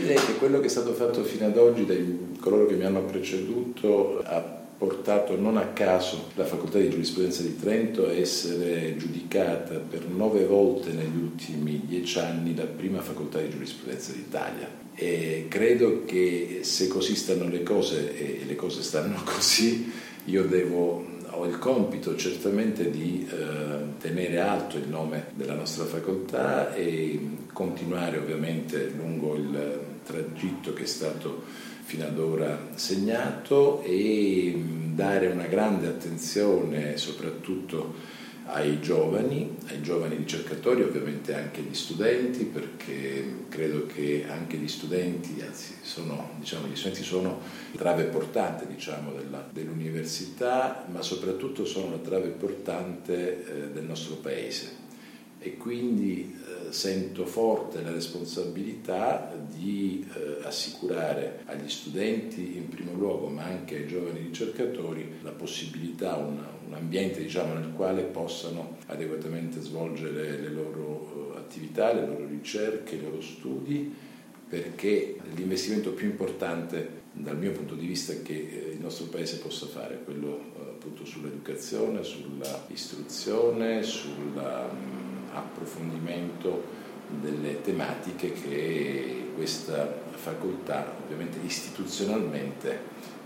Direi che quello che è stato fatto fino ad oggi da coloro che mi hanno preceduto ha portato non a caso la Facoltà di Giurisprudenza di Trento a essere giudicata per 9 volte negli ultimi 10 anni la prima facoltà di giurisprudenza d'Italia. E credo che se così stanno le cose, e le cose stanno così, ho il compito certamente di tenere alto il nome della nostra facoltà e continuare ovviamente lungo il tragitto che è stato fino ad ora segnato e dare una grande attenzione soprattutto ai giovani ricercatori, ovviamente anche agli studenti, perché credo che anche gli studenti, gli studenti sono la trave portante dell'università, ma soprattutto sono la trave portante del nostro paese. E quindi sento forte la responsabilità di assicurare agli studenti in primo luogo, ma anche ai giovani ricercatori, la possibilità, un ambiente nel quale possano adeguatamente svolgere le loro attività, le loro ricerche, i loro studi, perché l'investimento più importante dal mio punto di vista che il nostro Paese possa fare è quello appunto sull'educazione, sulla istruzione, sull'approfondimento delle tematiche che questa facoltà ovviamente istituzionalmente